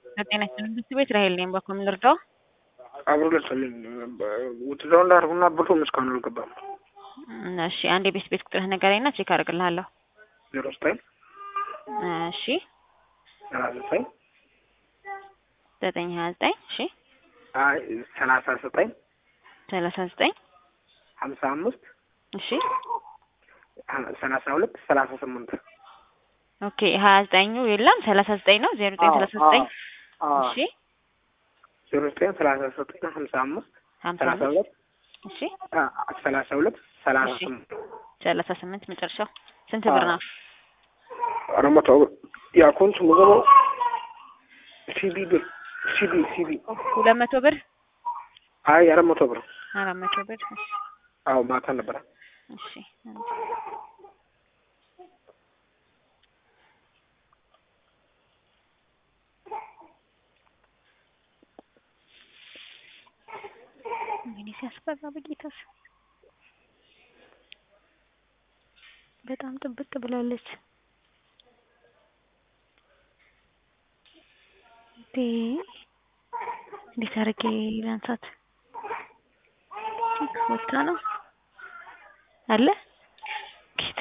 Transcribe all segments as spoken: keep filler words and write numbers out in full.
ለጤና ትምህርት ቤት ራሄል ነኝ። በኮም ልርዳው? አብሮ ለሰልኝ ወጥተው እንዳርጉና ብሩ መስካኑ አልገባም። እሺ አንዴ ቤት ቤት ቁጥርህ ንገረኝና ቼክ አድርግልሃለሁ። ዜሮ ዘጠኝ እሺ ሰላሳ ዘጠኝ ዘጠኝ ሀያ ዘጠኝ እሺ አይ ሰላሳ ዘጠኝ ሰላሳ ዘጠኝ ሀምሳ አምስት እሺ ሰላሳ ሁለት ሰላሳ ስምንት ኦኬ ሀያ ዘጠኝ የለም ሰላሳ ዘጠኝ ነው ዜሮ ዘጠኝ ሰላሳ ዘጠኝ እሺ ዜሮ ዘጠኝ ሰላሳ ዘጠኝ ሀምሳ አምስት ሰላሳ ሁለት እሺ ሰላሳ ሁለት ሰላሳ ስምንት ሰላሳ ስምንት መጨረሻው ስንት ብር ነው? አረመቶ ያኮንት ሙገቦ ሲዲ ብር ሲዲ ሲዲ ሁለት መቶ ብር አይ አረመቶ ብር አራት መቶ ብር አዎ ማታ ነበር። እሺ ምን ሲያስፈራ በጌታስ በጣም ጥብቅ ብላለች። ዲ ዲሳረኬ ላንሳት ወጣ ነው አለ ጌታ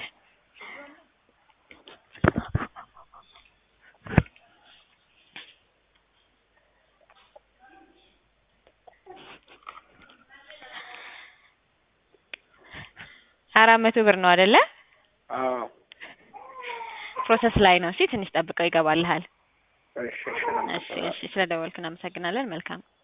አራት መቶ ብር ነው አይደለ? አዎ ፕሮሰስ ላይ ነው። እሺ ትንሽ ጠብቀው ይገባልሃል። እሺ እሺ እሺ ስለደወልክ እናመሰግናለን። መልካም